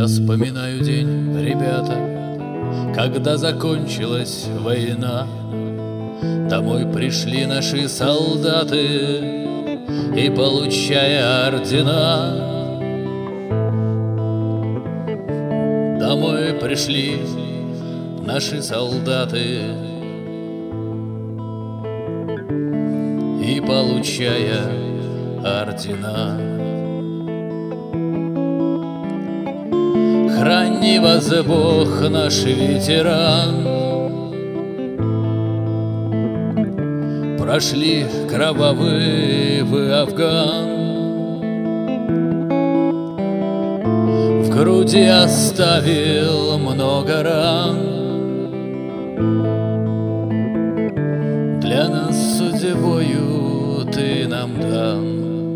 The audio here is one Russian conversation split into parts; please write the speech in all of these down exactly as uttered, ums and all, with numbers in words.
Я вспоминаю день, ребята, когда закончилась война. Домой пришли наши солдаты и, получая ордена, домой пришли наши солдаты и, получая ордена. Храни вас Бог, наш ветеран. Прошли кровавый вы Афган, в груди оставил много ран. Для нас судьбою ты нам дан.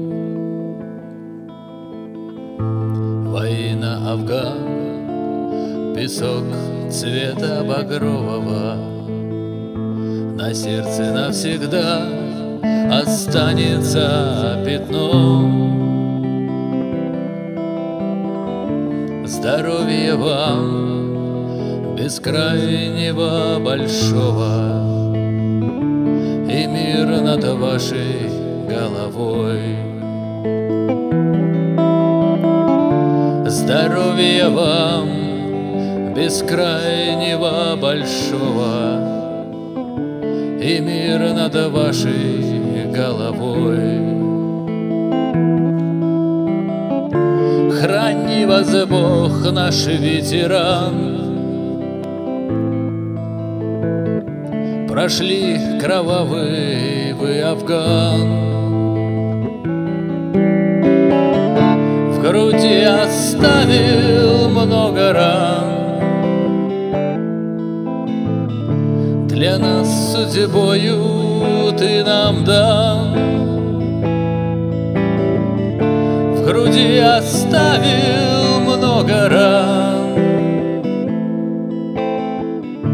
Война, Афган, песок цвета багрового на сердце навсегда останется пятно. Здоровья вам бескрайнего большого и мир над вашей головой. Здоровья вам бескрайнего большого и мир над вашей головой. Храни вас Бог, наш ветеран. Прошли кровавый вы Афган, в груди оставил много ран. Для нас судьбою ты нам дан. В груди оставил много ран.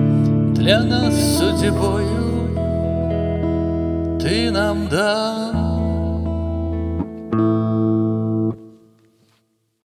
Для нас судьбою ты нам дан.